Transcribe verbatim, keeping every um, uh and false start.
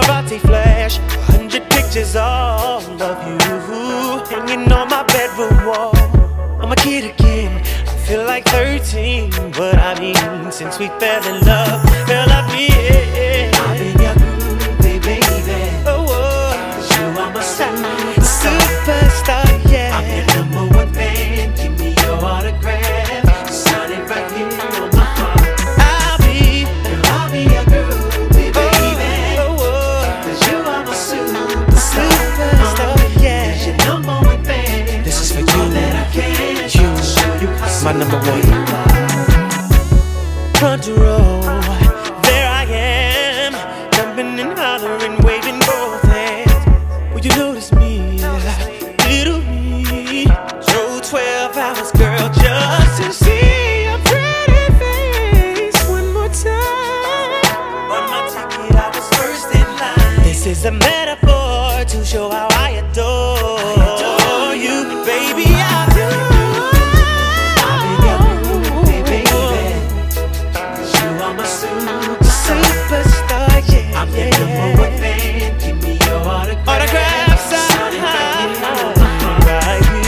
paparazzi flash, a hundred pictures all of you hanging on my bedroom wall. I'm a kid again, I feel like thirteen. What I mean, since we fell in love, girl, I've been I've been your groovy baby. Oh, oh. 'Cause you are my superstar. Superstar, yeah. I'm your number one fan. Give me your autograph. Sign it right here on my heart. I'll be, Girl, I'll be your groovy baby. oh, oh. 'Cause you are my superstar. Superstar, yeah. As your number one fan. This is for you. All that I can. You, Show you how my number super one. you are. Front row, there I am, jumping and hollering, waving both hands. Will you notice me, little me? Drove twelve hours, girl, just to see your pretty face one more time. On my ticket, I was first in line. This is a metaphor to show how